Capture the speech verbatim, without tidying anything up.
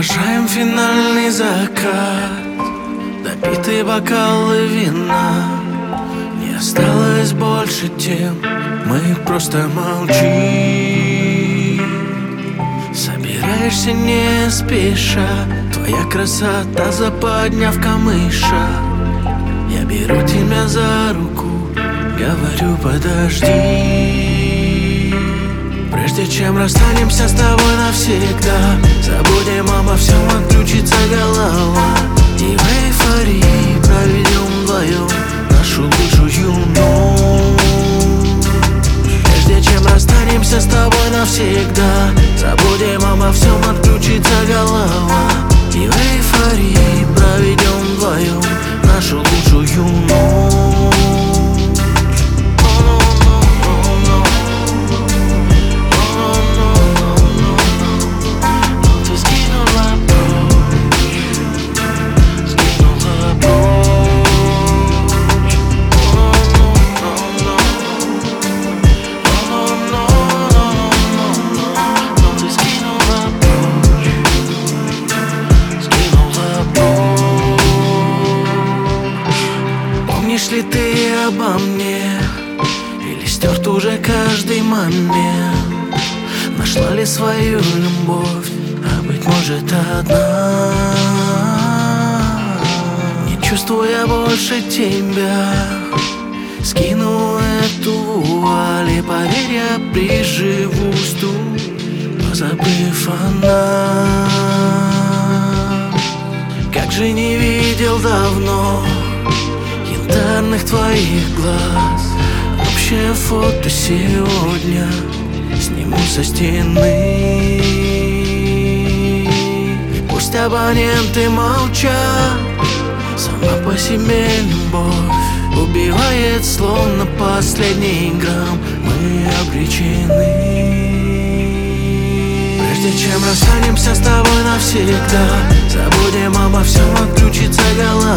Провожаем финальный закат, допитые бокалы вина. Не осталось больше тем, мы просто молчим. Собираешься не спеша, твоя красота западня в камыша. Я беру тебя за руку, говорю подожди. Прежде чем расстанемся с тобой навсегда, забудем обо всем, отключится голова. И в эйфории проведем вдвоем нашу лучшую ночь. Прежде чем расстанемся с тобой навсегда, забудем обо всем, отключится голова. И в эйфории проведем вдвоем нашу лучшую ночь. Помнишь ли ты обо мне? Или стерт уже каждый момент? Нашла ли свою любовь, а быть может одна? Не чувствуя больше тебя, скину эту вуаль и, поверь, я приживусь тут, позабыв о нас. Как же не видел давно янтарных твоих глаз. Общее фото сегодня сниму со стены. И пусть абоненты молчат, сама по себе любовь убивает, словно последний грамм. Мы обречены. Прежде чем расстанемся с тобой навсегда, забудем обо всем, отключится голова.